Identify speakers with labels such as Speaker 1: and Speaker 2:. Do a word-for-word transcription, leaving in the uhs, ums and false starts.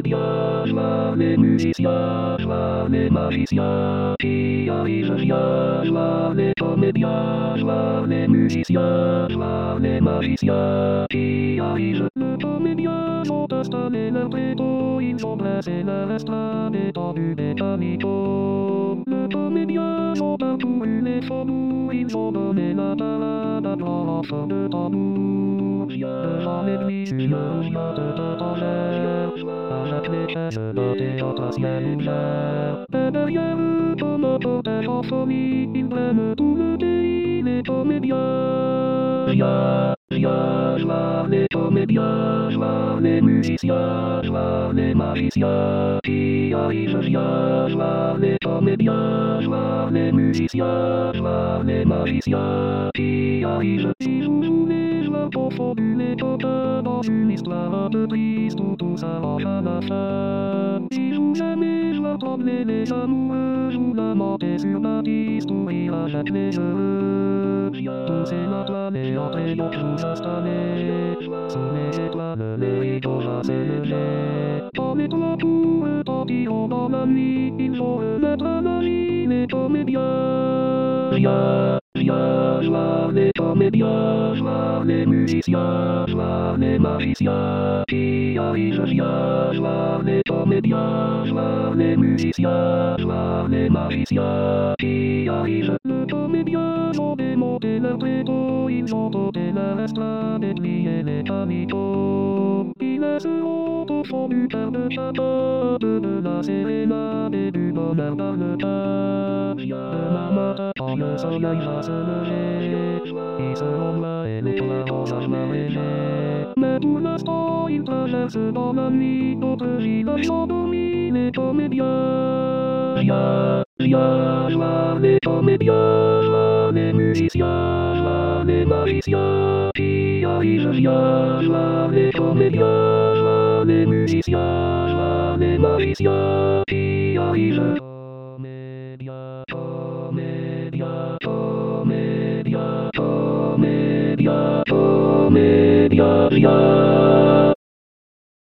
Speaker 1: comédiens, joie les musiciens, joie les magiciens, qui arrivent bien, joie les comédiens, joie les musiciens, joie les magiciens, qui arrivent. Les comédiens ont installé leur tréteau, ils ont placé leur estrade étendue des canicots. Les comédiens ont parcouru les faubourgs, ils ont donné la parade à grand renfort de tambour. Devant l'église, vieux vieux de tatangère, avec les chaises dotées en ciel ouvert. Et derrière eux, comme un cortège en folie, ils prennent tout le pays, les comédiens. Viens, viens, joie les comédiens, joie les musiciens, joie les magiciens, qui arrivent, viens, joie les comédiens, joie les musiciens, joie les magiciens, qui arrivent. Si vous voulez voir confondu les copains dans une histoire un peu triste où tout s'arrange à la fin. Si vous aimez voir trembler les amoureux, vous lamentez sur Baptiste ou rire avec les heureux. Poussez la toile et entrez donc vous installer. Sous les étoiles, les rideaux vont s'élever. Quand les trois tours retentiront dans la nuit, ils vont remettre à la vie les comédiens. Viens, viens, joie les comédiens, joie les musiciens, joie les magiciens, qui arrivent, viens, joie les comédiens, joie les musiciens, joie les magiciens, qui arrivent. Les comédiens ont démonté leur tréteau, ils ont ôté leur estrade et plié les canicots. Ils laisseront au fond du cœur de chacun un peu de la sérénade et du bonheur dans le cœur. Demain matin, quand le soleil va se lever, ils seront loin et nous pourrons jamais rêver. Mais pour l'instant, ils traversent dans la nuit d'autres villages endormis, les comédiens. Viens, viens, joie les comédiens, joie les musiciens, joie les magiciens, qui arrivent, viens, joie les comédiens, joie les musiciens, joie les magiciens, qui arrivent. Comédia, comédia, comédia, comédia, comédia, viens.